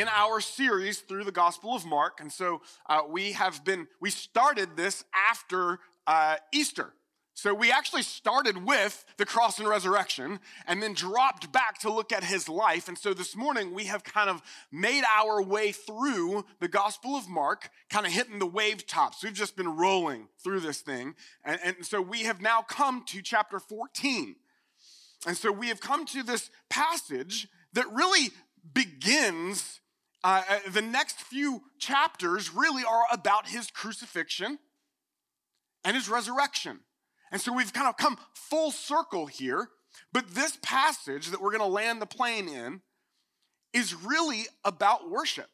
in our series through the Gospel of Mark. And so we started this after Easter. So we actually started with the cross and resurrection and then dropped back to look at his life. And so this morning we have kind of made our way through the Gospel of Mark, kind of hitting the wave tops. We've just been rolling through this thing. And so we have now come to chapter 14. And so we have come to this passage that really begins, the next few chapters really are about his crucifixion and his resurrection. And so we've kind of come full circle here, but this passage that we're going to land the plane in is really about worship.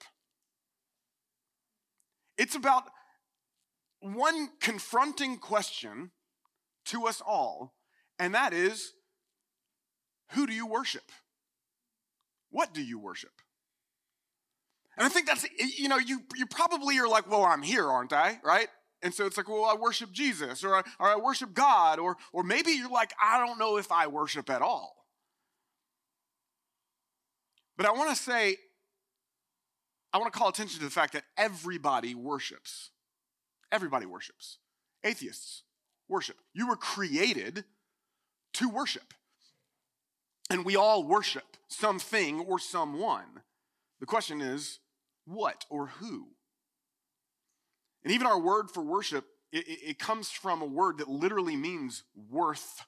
It's about one confronting question to us all, and that is, who do you worship? What do you worship? And I think that's, you probably are like, well, I'm here, aren't I? Right? And so it's like, well, I worship Jesus, or I worship God, or maybe you're like, I don't know if I worship at all. But I want to call attention to the fact that everybody worships. Everybody worships. Atheists worship. You were created to worship. And we all worship something or someone. The question is, what or who? And even our word for worship, it comes from a word that literally means worthship.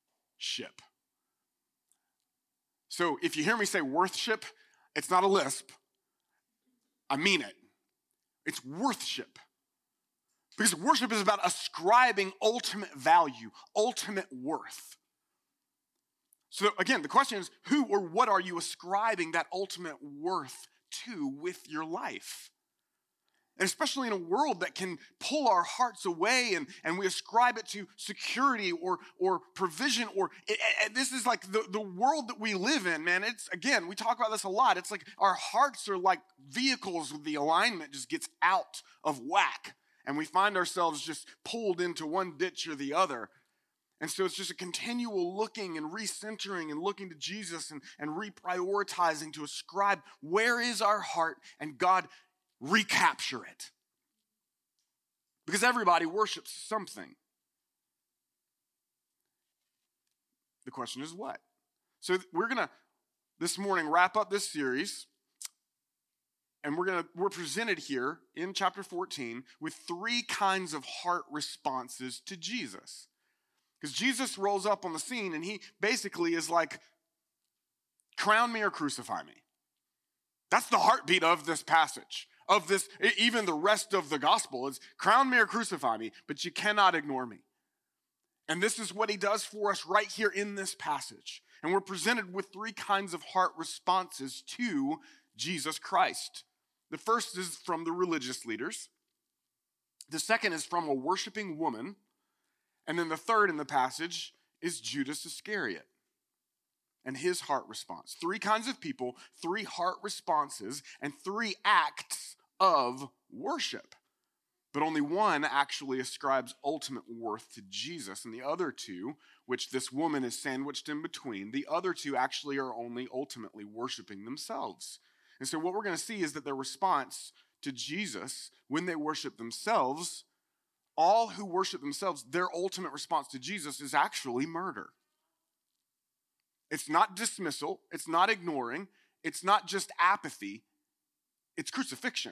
So if you hear me say worthship, it's not a lisp. I mean it. It's worthship. Because worship is about ascribing ultimate value, ultimate worth. So again, the question is, who or what are you ascribing that ultimate worth to with your life? And especially in a world that can pull our hearts away and we ascribe it to security or provision this is like the world that we live in, man. It's, again, we talk about this a lot. It's like our hearts are like vehicles with the alignment just gets out of whack. And we find ourselves just pulled into one ditch or the other. And so it's just a continual looking and recentering and looking to Jesus and reprioritizing to ascribe where is our heart, and God recapture it. Because everybody worships something. The question is what? So we're going to, this morning, wrap up this series. And we're presented here in chapter 14 with three kinds of heart responses to Jesus. Because Jesus rolls up on the scene and he basically is like, crown me or crucify me. That's the heartbeat of this passage. Of this, even the rest of the gospel is crown me or crucify me, but you cannot ignore me. And this is what he does for us right here in this passage. And we're presented with three kinds of heart responses to Jesus Christ. The first is from the religious leaders. The second is from a worshiping woman. And then the third in the passage is Judas Iscariot and his heart response. Three kinds of people, three heart responses, and three acts of worship. But only one actually ascribes ultimate worth to Jesus, and the other two, which this woman is sandwiched in between, the other two actually are only ultimately worshiping themselves. And so what we're going to see is that their response to Jesus, when they worship themselves, all who worship themselves, their ultimate response to Jesus is actually murder. It's not dismissal, it's not ignoring, it's not just apathy, it's crucifixion.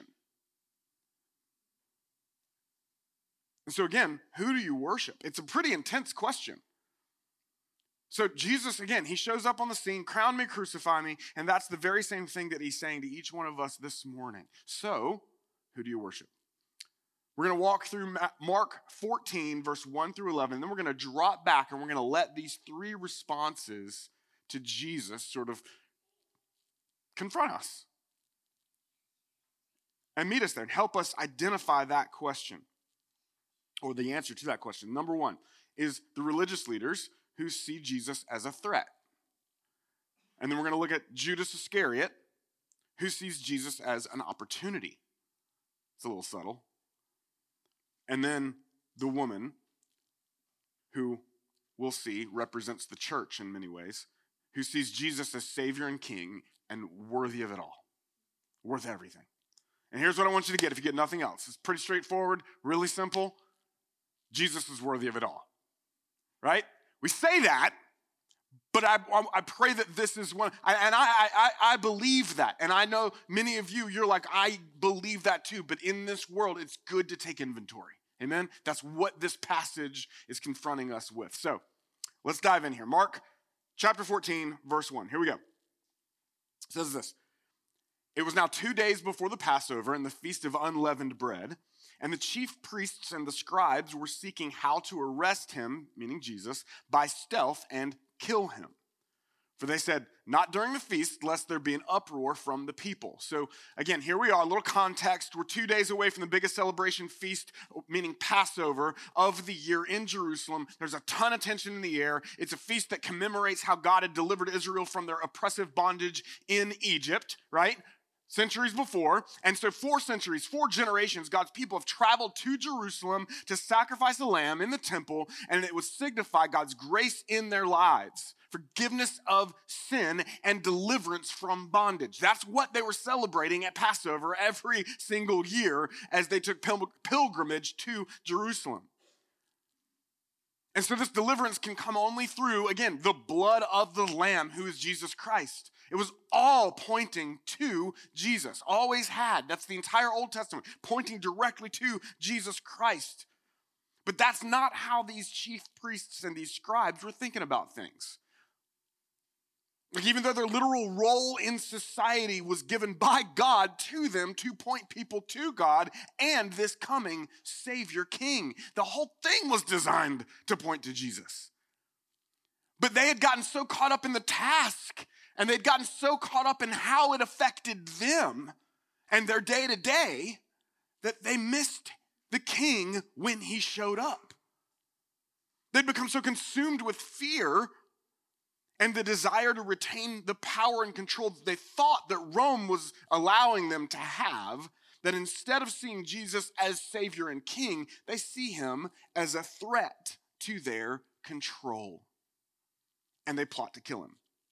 And so again, who do you worship? It's a pretty intense question. So Jesus, again, he shows up on the scene, crown me, crucify me, and that's the very same thing that he's saying to each one of us this morning. So, who do you worship? We're going to walk through Mark 14, verse 1 through 11, and then we're going to drop back and we're going to let these three responses to Jesus sort of confront us and meet us there and help us identify that question or the answer to that question. Number one is the religious leaders who see Jesus as a threat. And then we're going to look at Judas Iscariot, who sees Jesus as an opportunity. It's a little subtle. And then the woman, who we'll see represents the church in many ways, who sees Jesus as Savior and King and worthy of it all. worth everything. And here's what I want you to get if you get nothing else. It's pretty straightforward, really simple. Jesus is worthy of it all, right? We say that, but I pray that this is one, and I believe that. And I know many of you, you're like, I believe that too. But in this world, it's good to take inventory. Amen? That's what this passage is confronting us with. So let's dive in here. Mark chapter 14, verse 1. Here we go. It says this. It was now 2 days before the Passover and the Feast of Unleavened Bread, and the chief priests and the scribes were seeking how to arrest him, meaning Jesus, by stealth and kill him. For they said, not during the feast, lest there be an uproar from the people. So again, here we are, a little context. We're 2 days away from the biggest celebration feast, meaning Passover, of the year in Jerusalem. There's a ton of tension in the air. It's a feast that commemorates how God had delivered Israel from their oppressive bondage in Egypt, right? Centuries before. And so 4 centuries, 4 generations, God's people have traveled to Jerusalem to sacrifice a lamb in the temple, and it would signify God's grace in their lives, forgiveness of sin, and deliverance from bondage. That's what they were celebrating at Passover every single year as they took pilgrimage to Jerusalem. And so this deliverance can come only through, again, the blood of the Lamb, who is Jesus Christ. It was all pointing to Jesus, always had. That's the entire Old Testament, pointing directly to Jesus Christ. But that's not how these chief priests and these scribes were thinking about things. Like, even though their literal role in society was given by God to them to point people to God and this coming Savior King, the whole thing was designed to point to Jesus. But they had gotten so caught up in the task, and they'd gotten so caught up in how it affected them and their day-to-day that they missed the king when he showed up. They'd become so consumed with fear and the desire to retain the power and control that they thought that Rome was allowing them to have, that instead of seeing Jesus as Savior and King, they see him as a threat to their control. And they plot to kill him.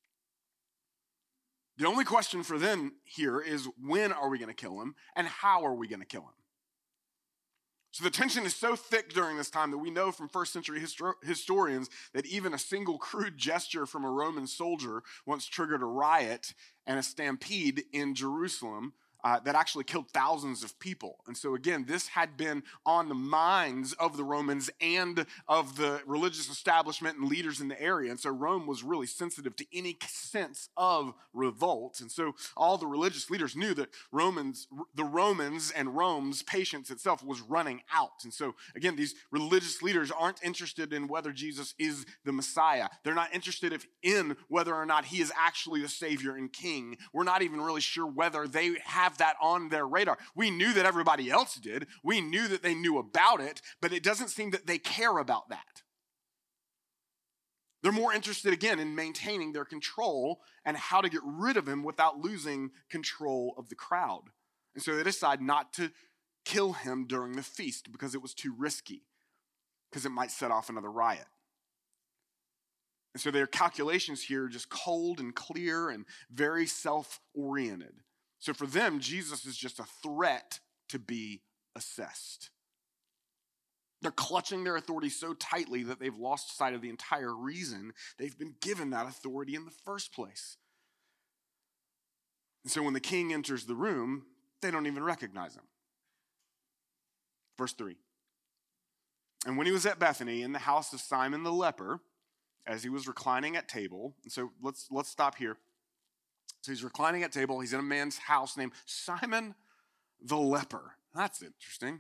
The only question for them here is, when are we going to kill him, and how are we going to kill him? So the tension is so thick during this time that we know from first century historians that even a single crude gesture from a Roman soldier once triggered a riot and a stampede in Jerusalem that actually killed thousands of people. And so again, this had been on the minds of the Romans and of the religious establishment and leaders in the area. And so Rome was really sensitive to any sense of revolt. And so all the religious leaders knew that the Romans and Rome's patience itself was running out. And so again, these religious leaders aren't interested in whether Jesus is the Messiah. They're not interested in whether or not he is actually the Savior and King. We're not even really sure whether they have that on their radar. We knew that everybody else did. We knew that they knew about it, but it doesn't seem that they care about that. They're more interested, again, in maintaining their control and how to get rid of him without losing control of the crowd. And so they decide not to kill him during the feast because it was too risky, because it might set off another riot. And so their calculations here are just cold and clear and very self-oriented. So for them, Jesus is just a threat to be assessed. They're clutching their authority so tightly that they've lost sight of the entire reason they've been given that authority in the first place. And so when the king enters the room, they don't even recognize him. Verse 3. And when he was at Bethany in the house of Simon the leper, as he was reclining at table, and so let's stop here. So he's reclining at table. He's in a man's house named Simon the leper. That's interesting.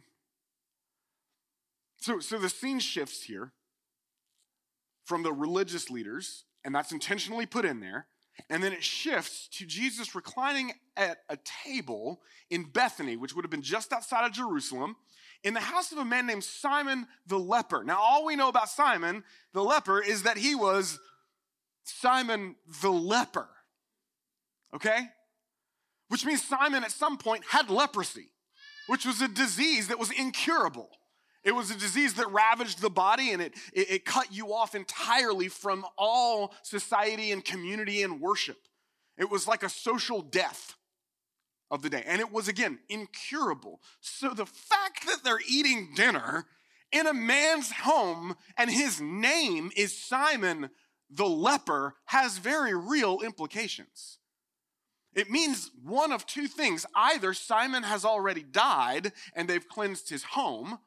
So the scene shifts here from the religious leaders, and that's intentionally put in there. And then it shifts to Jesus reclining at a table in Bethany, which would have been just outside of Jerusalem, in the house of a man named Simon the leper. Now, all we know about Simon the leper is that he was Simon the leper. Okay? Which means Simon at some point had leprosy, which was a disease that was incurable. It was a disease that ravaged the body, and it cut you off entirely from all society and community and worship. It was like a social death. of the day. And it was, again, incurable. So the fact that they're eating dinner in a man's home and his name is Simon the leper has very real implications. It means one of two things. Either Simon has already died and they've cleansed his home,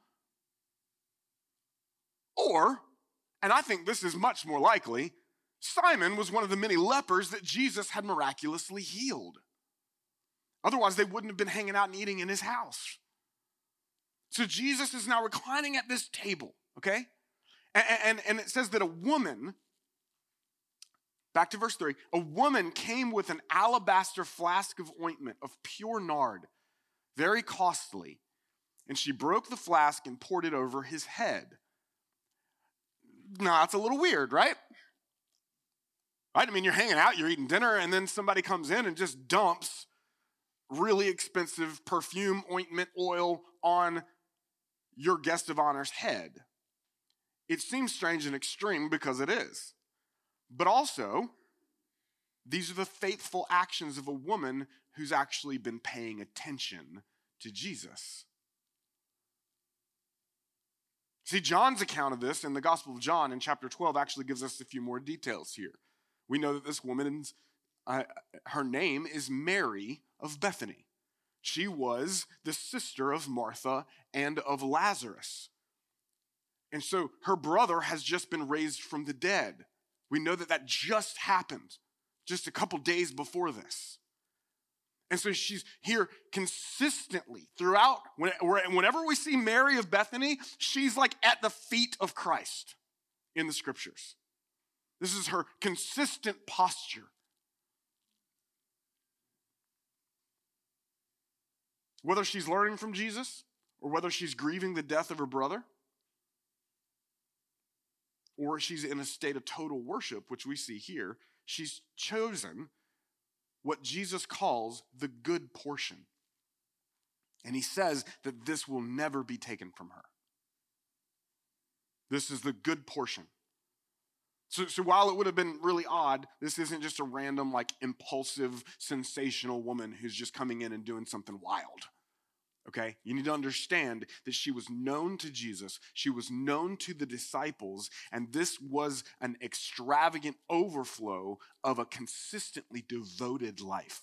or, and I think this is much more likely, Simon was one of the many lepers that Jesus had miraculously healed. Otherwise, they wouldn't have been hanging out and eating in his house. So Jesus is now reclining at this table, okay? And it says that a woman, back to verse 3, a woman came with an alabaster flask of ointment of pure nard, very costly, and she broke the flask and poured it over his head. Now, that's a little weird, right? Right? I mean, you're hanging out, you're eating dinner, and then somebody comes in and just dumps really expensive perfume, ointment, oil on your guest of honor's head. It seems strange and extreme because it is. But also, these are the faithful actions of a woman who's actually been paying attention to Jesus. See, John's account of this in the Gospel of John in chapter 12 actually gives us a few more details here. We know that this woman's, her name is Mary of Bethany. She was the sister of Martha and of Lazarus. And so her brother has just been raised from the dead. We know that that just happened just a couple days before this. And so she's here consistently throughout. Whenever we see Mary of Bethany, she's like at the feet of Christ in the scriptures. This is her consistent posture. Whether she's learning from Jesus or whether she's grieving the death of her brother, or she's in a state of total worship, which we see here, she's chosen what Jesus calls the good portion. And he says that this will never be taken from her. This is the good portion. So while it would have been really odd, this isn't just a random, like, impulsive, sensational woman who's just coming in and doing something wild. Okay? You need to understand that she was known to Jesus. She was known to the disciples. And this was an extravagant overflow of a consistently devoted life.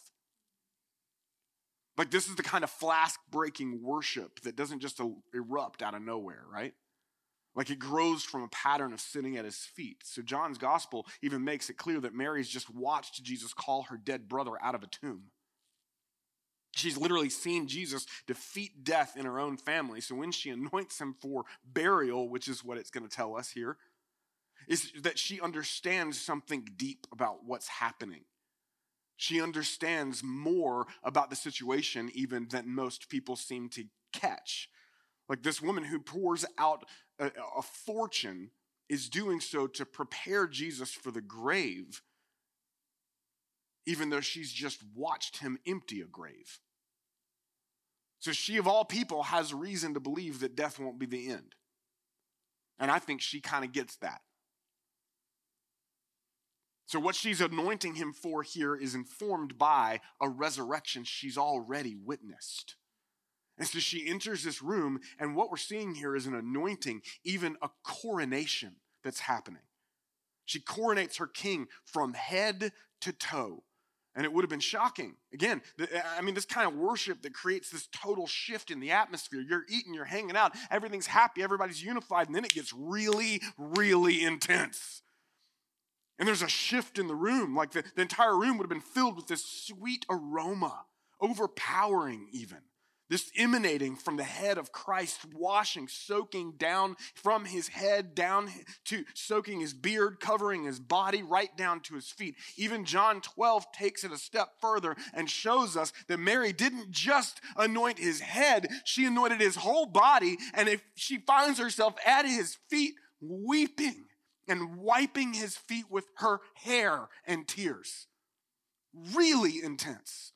Like, this is the kind of flask-breaking worship that doesn't just erupt out of nowhere, right? Like, it grows from a pattern of sitting at his feet. So John's gospel even makes it clear that Mary's just watched Jesus call her dead brother out of a tomb. She's literally seen Jesus defeat death in her own family. So when she anoints him for burial, which is what it's going to tell us here, is that she understands something deep about what's happening. She understands more about the situation even than most people seem to catch. Like, this woman who pours out a fortune is doing so to prepare Jesus for the grave, even though she's just watched him empty a grave. So she, of all people, has reason to believe that death won't be the end. And I think she kind of gets that. So what she's anointing him for here is informed by a resurrection she's already witnessed. And so she enters this room, and what we're seeing here is an anointing, even a coronation that's happening. She coronates her king from head to toe. And it would have been shocking. Again, this kind of worship that creates this total shift in the atmosphere. You're eating, you're hanging out, everything's happy, everybody's unified, and then it gets really, really intense. And there's a shift in the room. Like the entire room would have been filled with this sweet aroma, overpowering even. This emanating from the head of Christ, washing, soaking down from his head down to soaking his beard, covering his body right down to his feet. Even John 12 takes it a step further and shows us that Mary didn't just anoint his head, she anointed his whole body. And if she finds herself at his feet weeping and wiping his feet with her hair and tears. Really intense.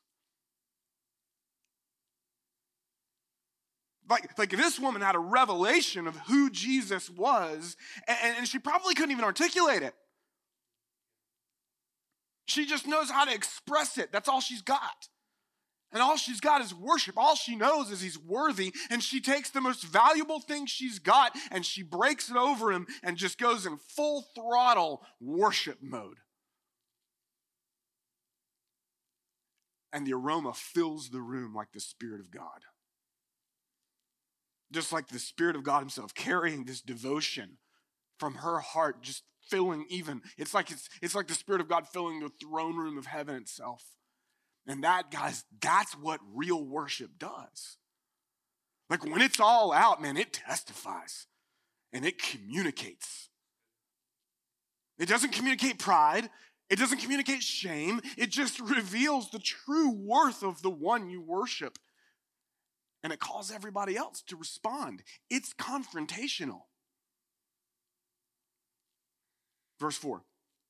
Like this woman had a revelation of who Jesus was, and she probably couldn't even articulate it. She just knows how to express it. That's all she's got. And all she's got is worship. All she knows is he's worthy. And she takes the most valuable thing she's got and she breaks it over him and just goes in full throttle worship mode. And the aroma fills the room like the Spirit of God. Just like the Spirit of God himself carrying this devotion from her heart, just filling even. It's like the Spirit of God filling the throne room of heaven itself. And that, guys, that's what real worship does. Like when it's all out, man, it testifies and it communicates. It doesn't communicate pride. It doesn't communicate shame. It just reveals the true worth of the one you worship. And it calls everybody else to respond. It's confrontational. Verse 4.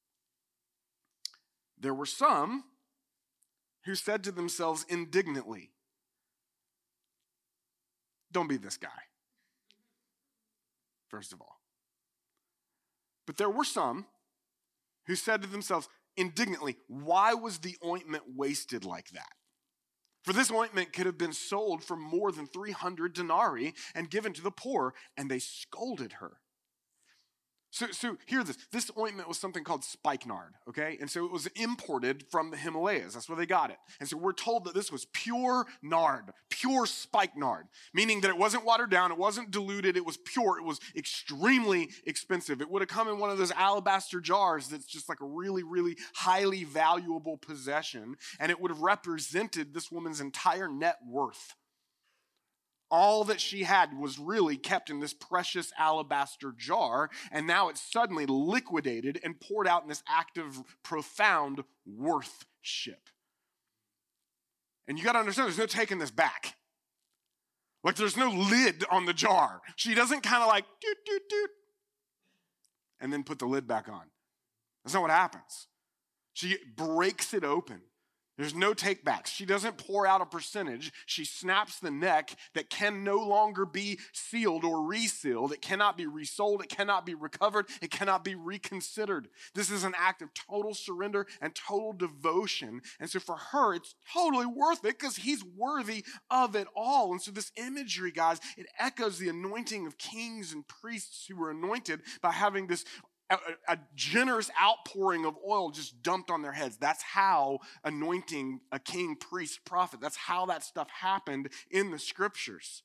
There were some who said to themselves indignantly, don't be this guy, first of all. But there were some who said to themselves indignantly, why was the ointment wasted like that? For this ointment could have been sold for more than 300 denarii and given to the poor, and they scolded her. So hear this. This ointment was something called spikenard, okay? And so it was imported from the Himalayas. That's where they got it. And so we're told that this was pure nard, pure spikenard, meaning that it wasn't watered down, it wasn't diluted, it was pure, it was extremely expensive. It would have come in one of those alabaster jars that's just like a really, really highly valuable possession, and it would have represented this woman's entire net worth. All that she had was really kept in this precious alabaster jar, and now it's suddenly liquidated and poured out in this act of profound worthship. And you got to understand, there's no taking this back. Like there's no lid on the jar. She doesn't kind of like, doot, doot, doot, and then put the lid back on. That's not what happens. She breaks it open. There's no takebacks. She doesn't pour out a percentage. She snaps the neck that can no longer be sealed or resealed. It cannot be resold. It cannot be recovered. It cannot be reconsidered. This is an act of total surrender and total devotion. And so for her, it's totally worth it because he's worthy of it all. And so this imagery, guys, it echoes the anointing of kings and priests who were anointed by having this a generous outpouring of oil just dumped on their heads. That's how anointing a king, priest, prophet, that's how that stuff happened in the scriptures.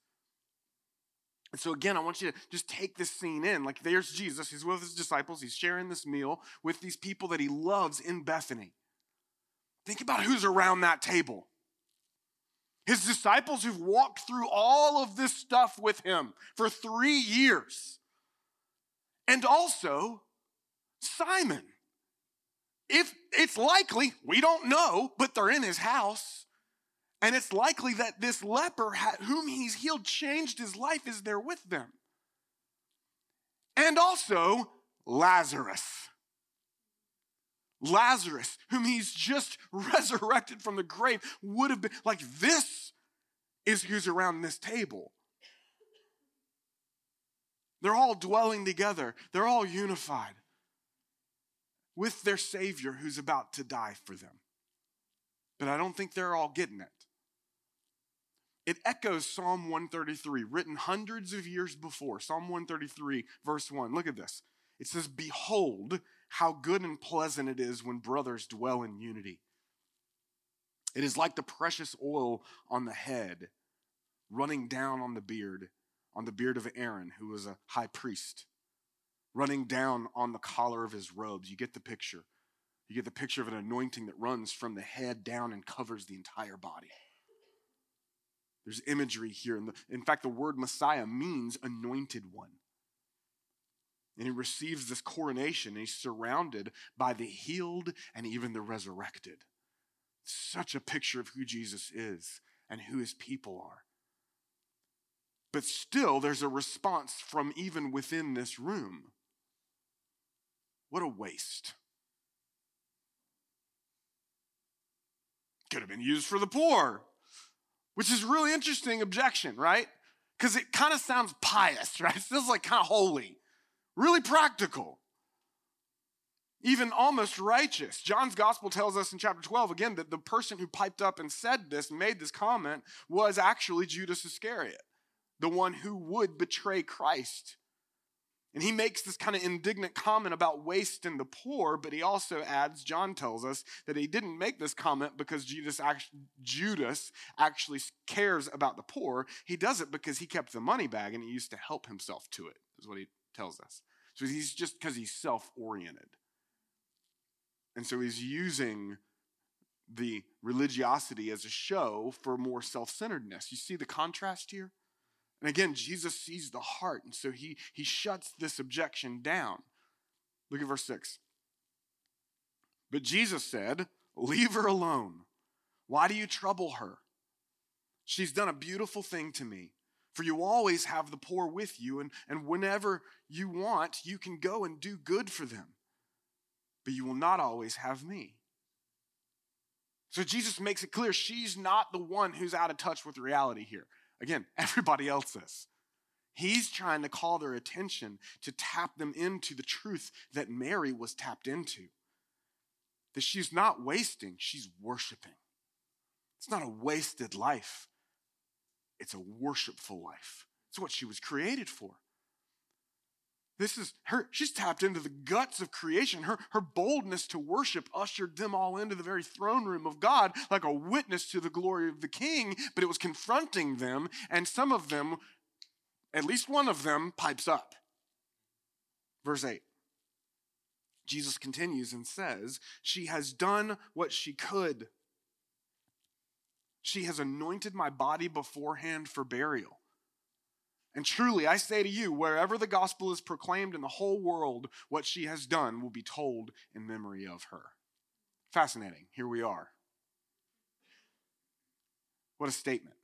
And so again, I want you to just take this scene in. Like there's Jesus, he's with his disciples, he's sharing this meal with these people that he loves in Bethany. Think about who's around that table. His disciples who've walked through all of this stuff with him for 3 years. And also Simon. If it's likely, we don't know, but they're in his house. And it's likely that this leper whom he's healed changed his life as they're with them. And also Lazarus. Lazarus, whom he's just resurrected from the grave, would have been like, this is who's around this table. They're all dwelling together. They're all unified with their Savior who's about to die for them. But I don't think they're all getting it. It echoes Psalm 133, written hundreds of years before. Psalm 133, verse 1. Look at this. It says, behold, how good and pleasant it is when brothers dwell in unity. It is like the precious oil on the head, running down on the beard of Aaron, who was a high priest, running down on the collar of his robes. You get the picture. You get the picture of an anointing that runs from the head down and covers the entire body. There's imagery here. In fact, the word Messiah means anointed one. And he receives this coronation, and he's surrounded by the healed and even the resurrected. Such a picture of who Jesus is and who his people are. But still, there's a response from even within this room. What a waste. Could have been used for the poor, which is a really interesting objection, right? Because it kind of sounds pious, right? It feels like kind of holy, really practical. even almost righteous. John's gospel tells us in chapter 12, again, that the person who piped up and said this, made this comment, was actually Judas Iscariot, the one who would betray Christ. And he makes this kind of indignant comment about waste and the poor, but he also adds, John tells us, that he didn't make this comment because Judas actually cares about the poor. He does it because he kept the money bag and he used to help himself to it, is what he tells us. So he's just because he's self-oriented. And so he's using the religiosity as a show for more self-centeredness. You see the contrast here? And again, Jesus sees the heart, and so he shuts this objection down. Look at verse 6. But Jesus said, "Leave her alone. Why do you trouble her? She's done a beautiful thing to me. For you always have the poor with you, and whenever you want, you can go and do good for them. But you will not always have me." So Jesus makes it clear she's not the one who's out of touch with reality here. Again, everybody else is. He's trying to call their attention to tap them into the truth that Mary was tapped into. That she's not wasting, she's worshiping. It's not a wasted life. It's a worshipful life. It's what she was created for. This is her, she's tapped into the guts of creation. Her boldness to worship ushered them all into the very throne room of God like a witness to the glory of the King, but it was confronting them, and some of them, at least one of them, pipes up. Verse 8. Jesus continues and says, "She has done what she could. She has anointed my body beforehand for burial. And truly, I say to you, wherever the gospel is proclaimed in the whole world, what she has done will be told in memory of her." Fascinating. Here we are. What a statement.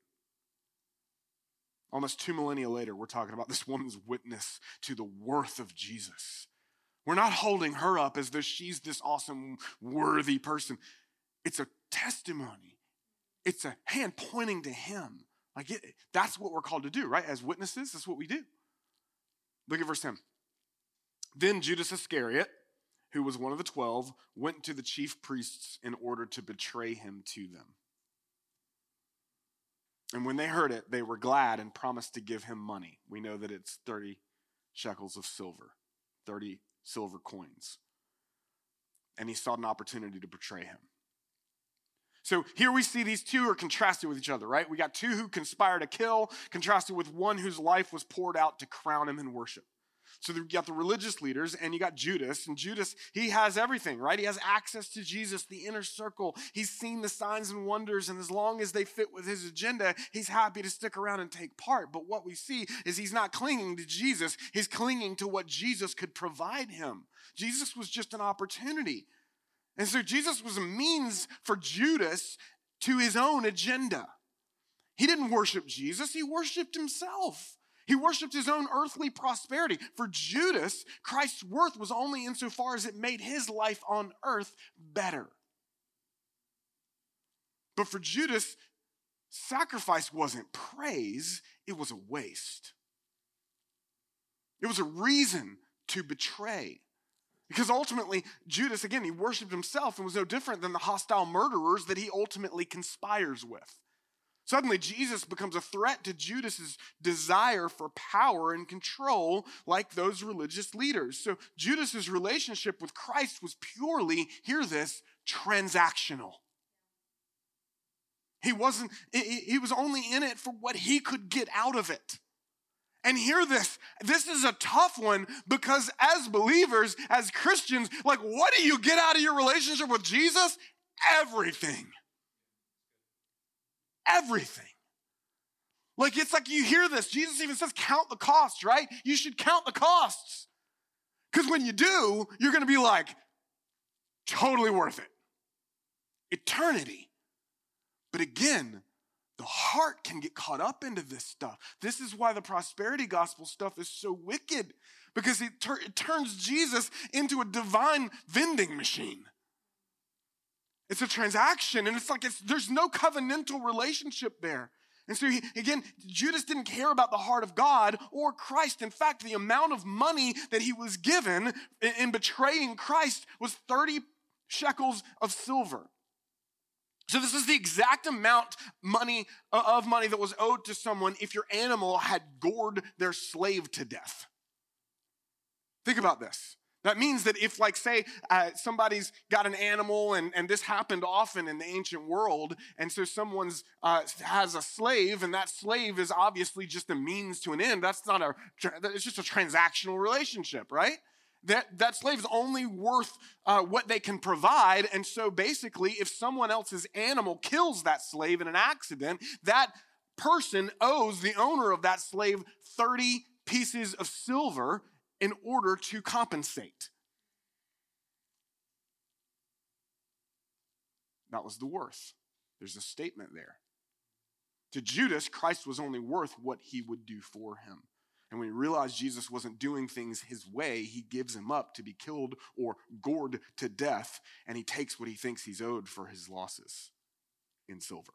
Almost 2 millennia later, we're talking about this woman's witness to the worth of Jesus. We're not holding her up as though she's this awesome, worthy person. It's a testimony. It's a hand pointing to him. That's what we're called to do, right? As witnesses, that's what we do. Look at verse 10. Then Judas Iscariot, who was one of the 12, went to the chief priests in order to betray him to them. And when they heard it, they were glad and promised to give him money. We know that it's 30 shekels of silver, 30 silver coins. And he sought an opportunity to betray him. So here we see these two are contrasted with each other, right? We got two who conspire to kill, contrasted with one whose life was poured out to crown him in worship. So you got the religious leaders, and you got Judas. And Judas, he has everything, right? He has access to Jesus, the inner circle. He's seen the signs and wonders, and as long as they fit with his agenda, he's happy to stick around and take part. But what we see is he's not clinging to Jesus. He's clinging to what Jesus could provide him. Jesus was just an opportunity. And so Jesus was a means for Judas to his own agenda. He didn't worship Jesus, he worshiped himself. He worshiped his own earthly prosperity. For Judas, Christ's worth was only insofar as it made his life on earth better. But for Judas, sacrifice wasn't praise, it was a waste. It was a reason to betray. Because ultimately, Judas, again, he worshiped himself and was no different than the hostile murderers that he ultimately conspires with. Suddenly, Jesus becomes a threat to Judas's desire for power and control like those religious leaders. So Judas's relationship with Christ was purely, hear this, transactional. He was only in it for what he could get out of it. And hear this is a tough one because as believers, as Christians, what do you get out of your relationship with Jesus? Everything. Everything. It's like you hear this. Jesus even says, count the costs, right? You should count the costs. Because when you do, you're going to be totally worth it. Eternity. But again, the heart can get caught up into this stuff. This is why the prosperity gospel stuff is so wicked, because it turns Jesus into a divine vending machine. It's a transaction, and there's no covenantal relationship there. And so, again, Judas didn't care about the heart of God or Christ. In fact, the amount of money that he was given in betraying Christ was 30 shekels of silver. So this is the exact amount of money that was owed to someone if your animal had gored their slave to death. Think about this. That means that if, like, say, somebody's got an animal, and this happened often in the ancient world, and so someone's has a slave, and that slave is obviously just a means to an end. It's just a transactional relationship, right? That slave is only worth what they can provide, and so basically, if someone else's animal kills that slave in an accident, that person owes the owner of that slave 30 pieces of silver in order to compensate. That was the worth. There's a statement there. To Judas, Christ was only worth what he would do for him. And when he realized Jesus wasn't doing things his way, he gives him up to be killed or gored to death, and he takes what he thinks he's owed for his losses in silver.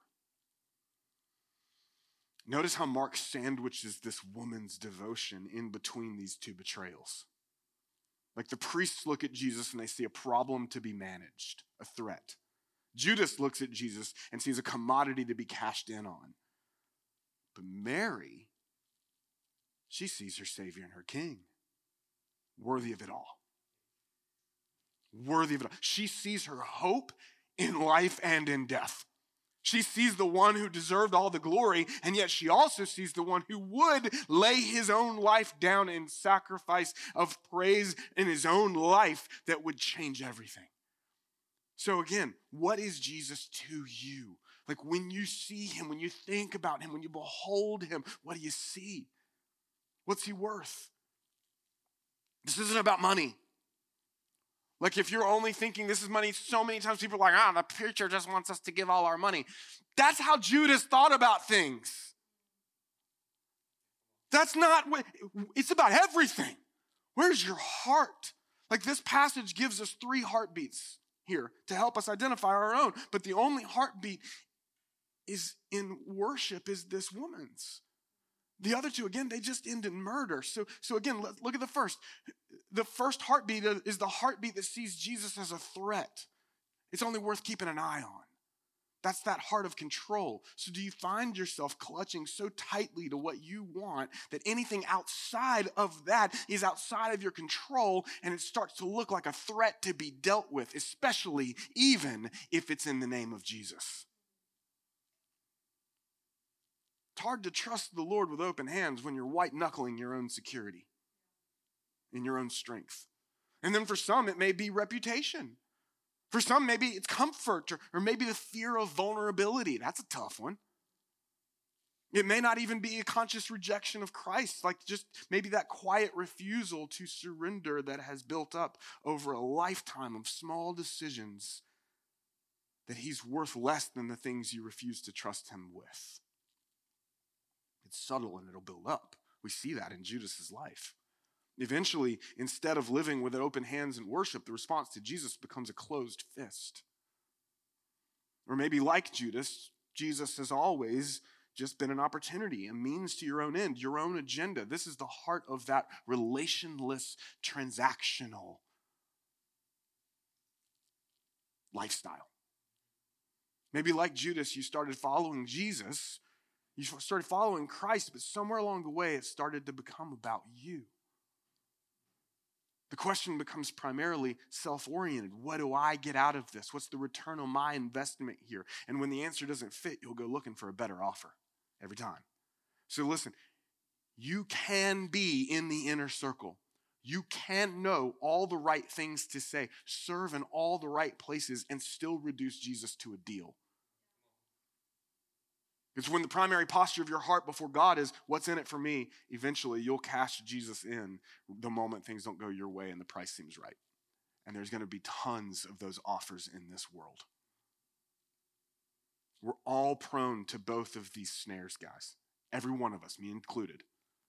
Notice how Mark sandwiches this woman's devotion in between these two betrayals. Like, the priests look at Jesus and they see a problem to be managed, a threat. Judas looks at Jesus and sees a commodity to be cashed in on. But Mary, she sees her Savior and her King, worthy of it all. Worthy of it all. She sees her hope in life and in death. She sees the one who deserved all the glory, and yet she also sees the one who would lay his own life down in sacrifice of praise in his own life that would change everything. So again, what is Jesus to you? Like, when you see him, when you think about him, when you behold him, what do you see? What's he worth? This isn't about money. Like, if you're only thinking this is money, so many times people are like, the preacher just wants us to give all our money. That's how Judas thought about things. That's not what, it's about everything. Where's your heart? Like, this passage gives us 3 heartbeats here to help us identify our own. But the only heartbeat is in worship is this woman's. The other 2, again, they just end in murder. So again, let's look at the first. The first heartbeat is the heartbeat that sees Jesus as a threat. It's only worth keeping an eye on. That's that heart of control. So do you find yourself clutching so tightly to what you want that anything outside of that is outside of your control, and it starts to look like a threat to be dealt with, especially even if it's in the name of Jesus? It's hard to trust the Lord with open hands when you're white-knuckling your own security and your own strength. And then for some, it may be reputation. For some, maybe it's comfort or maybe the fear of vulnerability. That's a tough one. It may not even be a conscious rejection of Christ, like just maybe that quiet refusal to surrender that has built up over a lifetime of small decisions that he's worth less than the things you refuse to trust him with. It's subtle and it'll build up. We see that in Judas's life. Eventually, instead of living with open hands and worship, the response to Jesus becomes a closed fist. Or maybe like Judas, Jesus has always just been an opportunity, a means to your own end, your own agenda. This is the heart of that relationless, transactional lifestyle. Maybe like Judas, you started following Jesus. You started following Christ, but somewhere along the way, it started to become about you. The question becomes primarily self-oriented. What do I get out of this? What's the return on my investment here? And when the answer doesn't fit, you'll go looking for a better offer every time. So listen, you can be in the inner circle. You can know all the right things to say, serve in all the right places, and still reduce Jesus to a deal. It's when the primary posture of your heart before God is, what's in it for me? Eventually, you'll cash Jesus in the moment things don't go your way and the price seems right. And there's going to be tons of those offers in this world. We're all prone to both of these snares, guys. Every one of us, me included.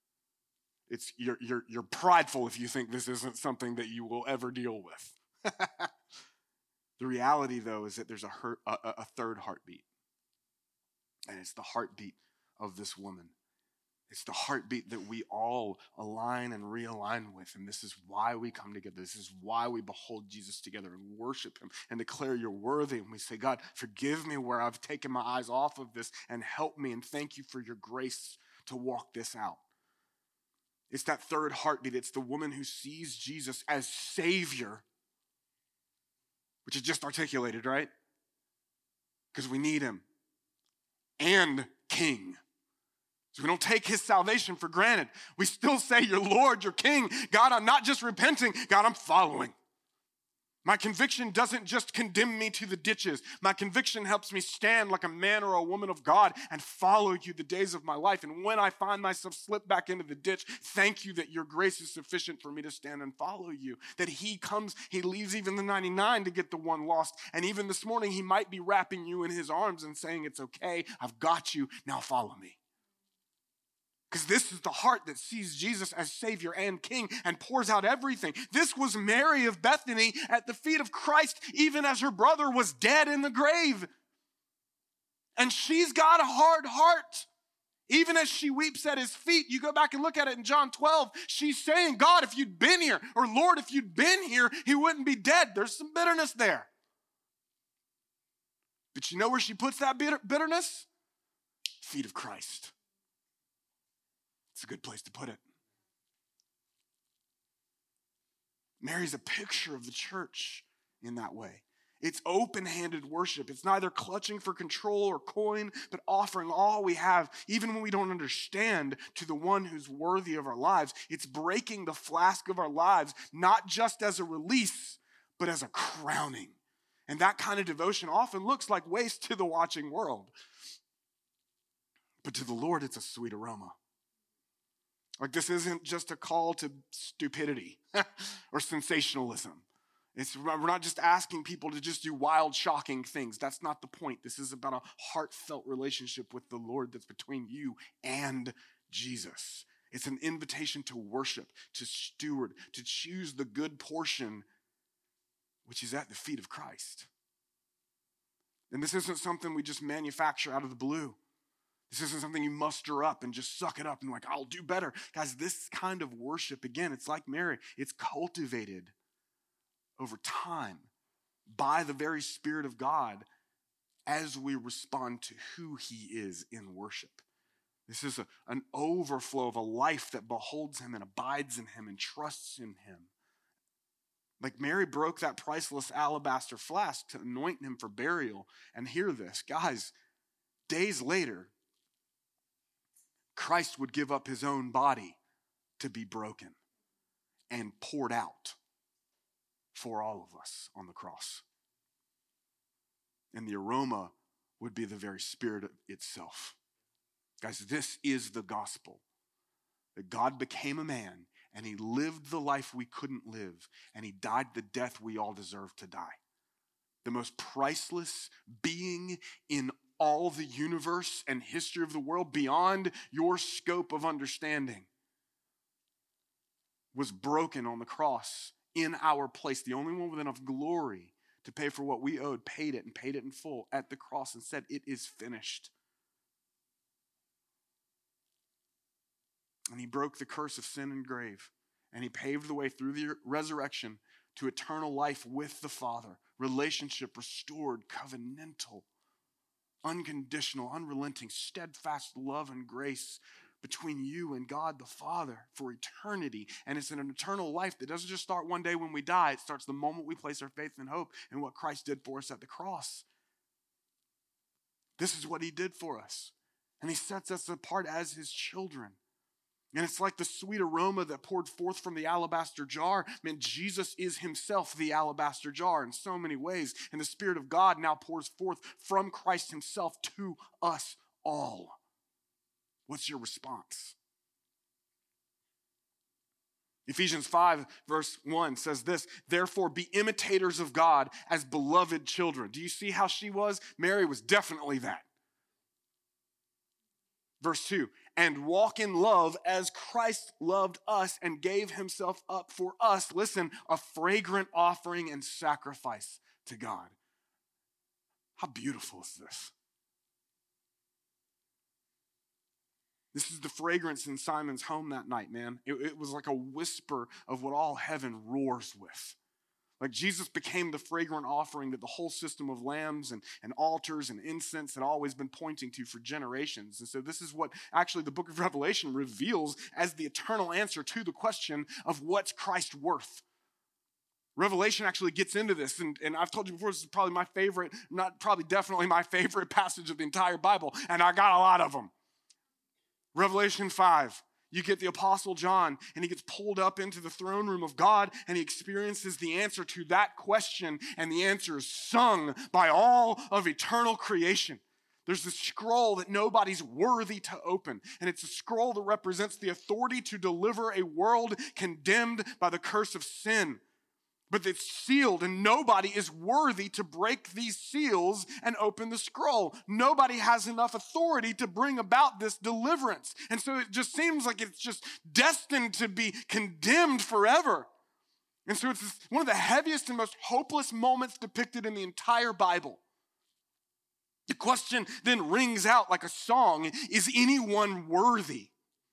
You're prideful if you think this isn't something that you will ever deal with. The reality, though, is that there's a third heartbeat. And it's the heartbeat of this woman. It's the heartbeat that we all align and realign with. And this is why we come together. This is why we behold Jesus together and worship him and declare you're worthy. And we say, God, forgive me where I've taken my eyes off of this and help me. And thank you for your grace to walk this out. It's that third heartbeat. It's the woman who sees Jesus as Savior, which is just articulated, right? Because we need him, and King. So we don't take his salvation for granted. We still say, you're Lord, you're King. God, I'm not just repenting. God, I'm following. My conviction doesn't just condemn me to the ditches. My conviction helps me stand like a man or a woman of God and follow you the days of my life. And when I find myself slip back into the ditch, thank you that your grace is sufficient for me to stand and follow you. That he comes, he leaves even the 99 to get the one lost. And even this morning, he might be wrapping you in his arms and saying, it's okay, I've got you, now follow me. Because this is the heart that sees Jesus as Savior and King and pours out everything. This was Mary of Bethany at the feet of Christ, even as her brother was dead in the grave. And she's got a hard heart. Even as she weeps at his feet, you go back and look at it in John 12, she's saying, God, if you'd been here, or Lord, if you'd been here, he wouldn't be dead. There's some bitterness there. But you know where she puts that bitterness? Feet of Christ. It's a good place to put it. Mary's a picture of the church in that way. It's open-handed worship. It's neither clutching for control or coin, but offering all we have, even when we don't understand, to the one who's worthy of our lives. It's breaking the flask of our lives, not just as a release, but as a crowning. And that kind of devotion often looks like waste to the watching world. But to the Lord, it's a sweet aroma. Like, this isn't just a call to stupidity or sensationalism. We're not just asking people to just do wild, shocking things. That's not the point. This is about a heartfelt relationship with the Lord that's between you and Jesus. It's an invitation to worship, to steward, to choose the good portion, which is at the feet of Christ. And this isn't something we just manufacture out of the blue. This isn't something you muster up and just suck it up and like, I'll do better. Guys, this kind of worship, again, it's like Mary. It's cultivated over time by the very Spirit of God as we respond to who he is in worship. This is an overflow of a life that beholds him and abides in him and trusts in him. Like Mary broke that priceless alabaster flask to anoint him for burial. And hear this, guys, days later, Christ would give up his own body to be broken and poured out for all of us on the cross. And the aroma would be the very Spirit itself. Guys, this is the gospel. That God became a man and he lived the life we couldn't live and he died the death we all deserve to die. The most priceless being in all the universe and history of the world beyond your scope of understanding was broken on the cross in our place. The only one with enough glory to pay for what we owed, paid it and paid it in full at the cross and said, it is finished. And he broke the curse of sin and grave. And he paved the way through the resurrection to eternal life with the Father. Relationship restored, covenantal, unconditional, unrelenting, steadfast love and grace between you and God the Father for eternity. And it's an eternal life that doesn't just start one day when we die. It starts the moment we place our faith and hope in what Christ did for us at the cross. This is what he did for us. And he sets us apart as his children. And it's like the sweet aroma that poured forth from the alabaster jar. Man, Jesus is himself the alabaster jar in so many ways. And the Spirit of God now pours forth from Christ himself to us all. What's your response? Ephesians 5 verse 1 says this, therefore be imitators of God as beloved children. Do you see how she was? Mary was definitely that. Verse 2, and walk in love as Christ loved us and gave himself up for us. Listen, a fragrant offering and sacrifice to God. How beautiful is this? This is the fragrance in Simon's home that night, man. It was like a whisper of what all heaven roars with. Like Jesus became the fragrant offering that the whole system of lambs and altars and incense had always been pointing to for generations. And so this is what actually the book of Revelation reveals as the eternal answer to the question of what's Christ worth. Revelation actually gets into this, and I've told you before, this is probably my favorite, definitely my favorite passage of the entire Bible, and I got a lot of them. Revelation 5. You get the Apostle John, and he gets pulled up into the throne room of God, and he experiences the answer to that question, and the answer is sung by all of eternal creation. There's this scroll that nobody's worthy to open, and it's a scroll that represents the authority to deliver a world condemned by the curse of sin. But it's sealed, and nobody is worthy to break these seals and open the scroll. Nobody has enough authority to bring about this deliverance. And so it just seems like it's just destined to be condemned forever. And so it's one of the heaviest and most hopeless moments depicted in the entire Bible. The question then rings out like a song, is anyone worthy?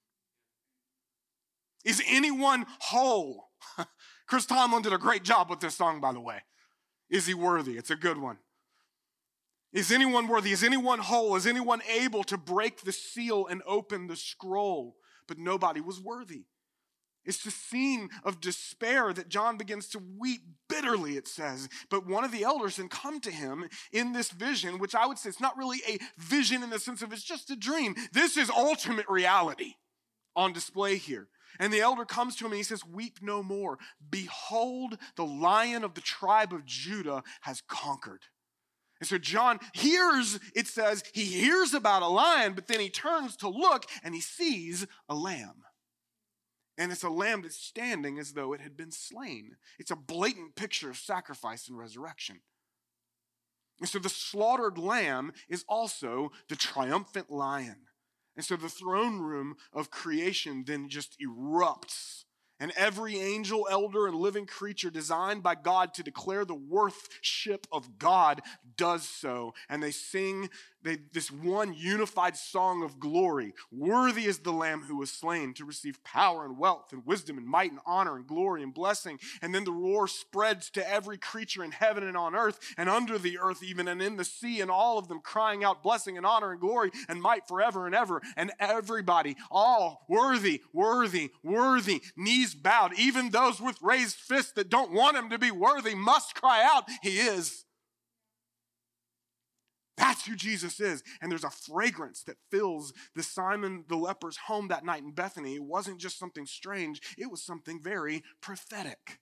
Is anyone whole? Chris Tomlin did a great job with this song, by the way. Is he worthy? It's a good one. Is anyone worthy? Is anyone whole? Is anyone able to break the seal and open the scroll? But nobody was worthy. It's the scene of despair that John begins to weep bitterly, it says. But one of the elders then come to him in this vision, which I would say it's not really a vision in the sense of it's just a dream. This is ultimate reality on display here. And the elder comes to him and he says, weep no more. Behold, the Lion of the tribe of Judah has conquered. And so John hears, it says, he hears about a lion, but then he turns to look and he sees a lamb. And it's a lamb that's standing as though it had been slain. It's a blatant picture of sacrifice and resurrection. And so the slaughtered lamb is also the triumphant lion. And so the throne room of creation then just erupts. And every angel, elder, and living creature designed by God to declare the worship of God does so. And they sing this one unified song of glory. Worthy is the Lamb who was slain to receive power and wealth and wisdom and might and honor and glory and blessing. And then the roar spreads to every creature in heaven and on earth and under the earth even and in the sea, and all of them crying out blessing and honor and glory and might forever and ever. And everybody, all worthy, worthy, worthy, knees bowed. Even those with raised fists that don't want him to be worthy must cry out, he is. That's who Jesus is. And there's a fragrance that fills the Simon the leper's home that night in Bethany. It wasn't just something strange. It was something very prophetic.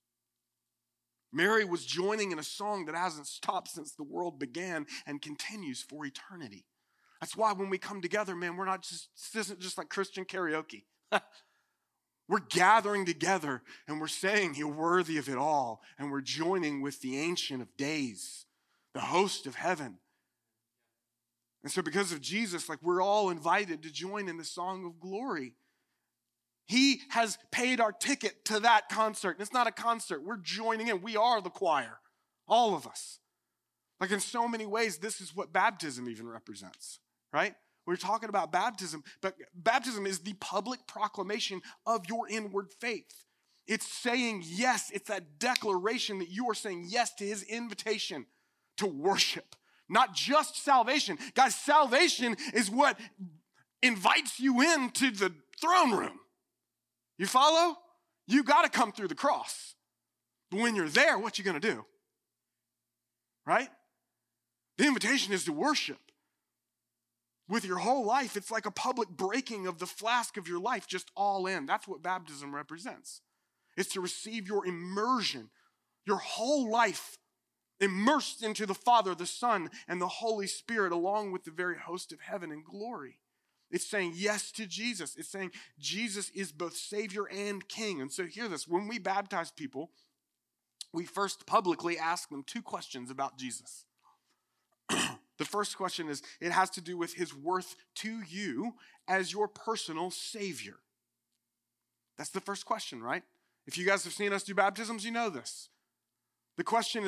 Mary was joining in a song that hasn't stopped since the world began and continues for eternity. That's why when we come together, man, this isn't just like Christian karaoke. We're gathering together and we're saying you're worthy of it all. And we're joining with the Ancient of Days, the host of heaven. And so because of Jesus, like we're all invited to join in the song of glory. He has paid our ticket to that concert. And it's not a concert. We're joining in. We are the choir. All of us. Like in so many ways, this is what baptism even represents, right? We're talking about baptism, but baptism is the public proclamation of your inward faith. It's saying yes. It's that declaration that you are saying yes to his invitation to worship. Not just salvation. Guys, salvation is what invites you into the throne room. You follow? You got to come through the cross. But when you're there, what you going to do? Right? The invitation is to worship. With your whole life, it's like a public breaking of the flask of your life, just all in. That's what baptism represents. It's to receive your immersion, your whole life immersed into the Father, the Son, and the Holy Spirit, along with the very host of heaven in glory. It's saying yes to Jesus. It's saying Jesus is both Savior and King. And so hear this. When we baptize people, we first publicly ask them two questions about Jesus. The first question is, it has to do with his worth to you as your personal Savior. That's the first question, right? If you guys have seen us do baptisms, you know this. The question is,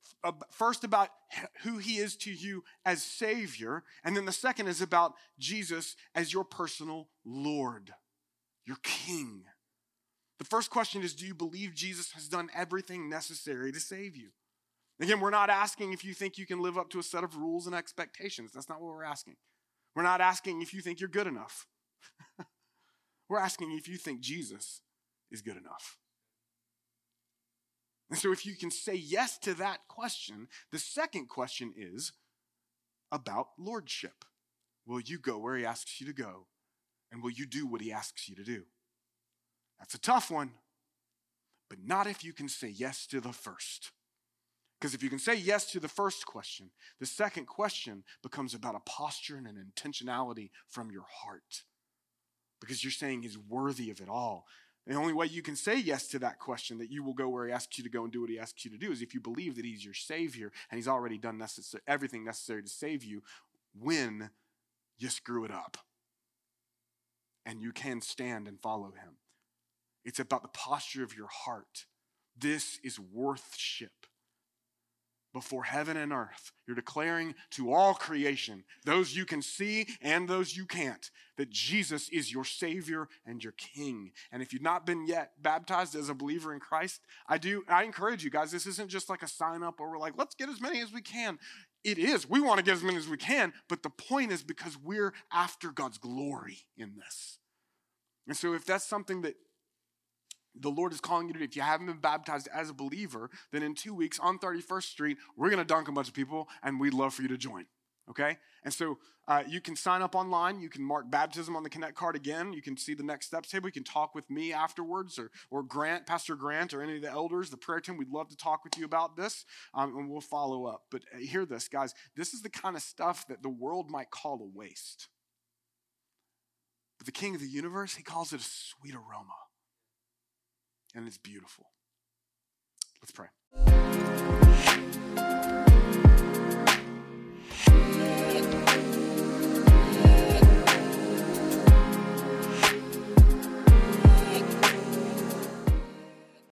first about who he is to you as Savior, and then the second is about Jesus as your personal Lord, your King. The first question is, do you believe Jesus has done everything necessary to save you? Again, we're not asking if you think you can live up to a set of rules and expectations. That's not what we're asking. We're not asking if you think you're good enough. We're asking if you think Jesus is good enough. And so if you can say yes to that question, the second question is about lordship. Will you go where he asks you to go? And will you do what he asks you to do? That's a tough one, but not if you can say yes to the first. Because if you can say yes to the first question, the second question becomes about a posture and an intentionality from your heart. Because you're saying he's worthy of it all. The only way you can say yes to that question, that you will go where he asks you to go and do what he asks you to do, is if you believe that he's your Savior and he's already done everything necessary to save you when you screw it up. And you can stand and follow him. It's about the posture of your heart. This is worthship. Before heaven and earth, you're declaring to all creation, those you can see and those you can't, that Jesus is your Savior and your King. And if you've not been yet baptized as a believer in Christ, I encourage you guys, this isn't just like a sign up or we're like, let's get as many as we can. It is. We want to get as many as we can, but the point is because we're after God's glory in this. And so if that's something that the Lord is calling you to do, if you haven't been baptized as a believer, then in 2 weeks on 31st Street, we're going to dunk a bunch of people, and we'd love for you to join, okay? And so you can sign up online. You can mark baptism on the Connect card again. You can see the next steps table. You can talk with me afterwards or Grant, Pastor Grant, or any of the elders, the prayer team. We'd love to talk with you about this, and we'll follow up. But hear this, guys. This is the kind of stuff that the world might call a waste. But the King of the universe, he calls it a sweet aroma. And it's beautiful. Let's pray.